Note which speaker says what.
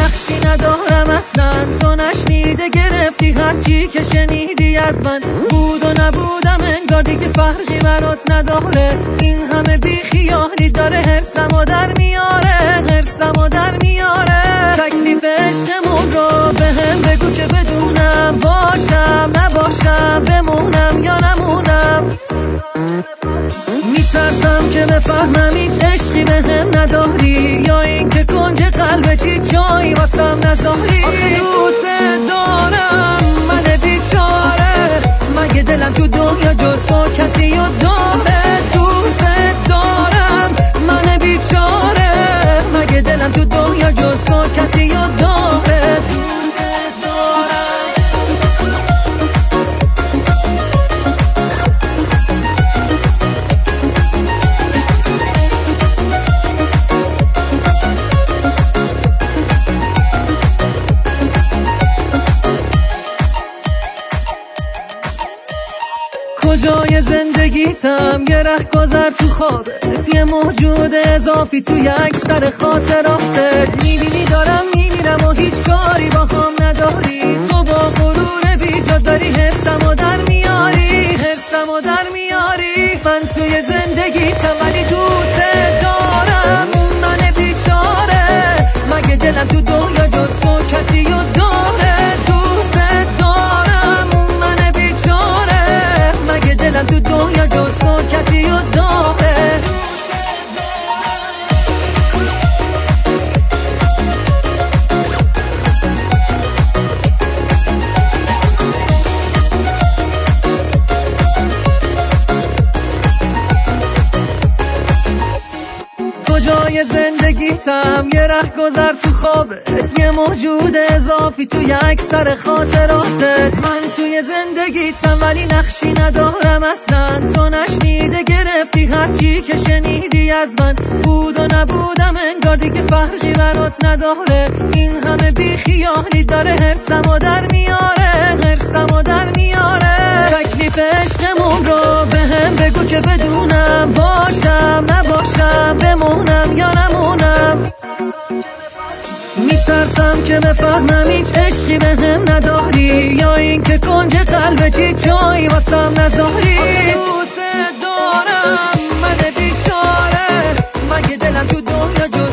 Speaker 1: نقشی ندارم اصلا، تو نشنیده گرفتی هرچی که شنیدی از من. بود و نبودم انگار دیگه فرقی برات نداره، این همه بیخیالی داره حرصمو در میاره، حرصمو در میاره. تکلیف عشقمون رو بهم بگو که بدونم، باشم نباشم، بمونم یا نمونم. میترسم که بفهمم هیچ عشقی بهم نداری، یا این که کنج قلبتی جایی واسم نذاری. آخه دوست دارم من بیچاره، مگه دلم تو دنیا جز تو کسی رو داره؟ دوست دارم من بیچاره، مگه دلم تو دنیا جز تو کسی رو داره؟ کجای زندگیتم یه رهگذر تو خوابت، یه موجود اضافی توی اکثر خاطراتت. میبینی دارم میمیرم و هیچ کاری با هم نداری، تو با غرور بیجا داری حرصمو در میاری، حرصمو در میاری. من توی زندگیتم ولی دوست دارم من بیچاره، مگه دلم تو دنیا جز تو کسی رو داره؟ دوست دارم من بیچاره، مگه دلم تو دنیا جز تو کسی رو داره؟ کجای زندگیتم یه رهگذر تو خوابت، یه موجود اضافی توی اکثر خاطراتت. من توی زندگیتم ولی نقشی ندارم اصلا، تو نشنیده گرفتی هرچی که شنیدی از من. بود و نبودم انگار دیگه فرقی برات نداره، این همه بیخیالی داره حرصمو در میاره، حرصمو در میاره. تکلیف عشقمون رو بهم بگو که بدونم، باشم نباشم، بمونم یا نمونم. میترسم که بفهمم هیچ عشقی بهم نداری، یا این که کنج قلبتی جایی واسم نذاری. دوست دارم من بیچاره، مگه دلم تو دنیا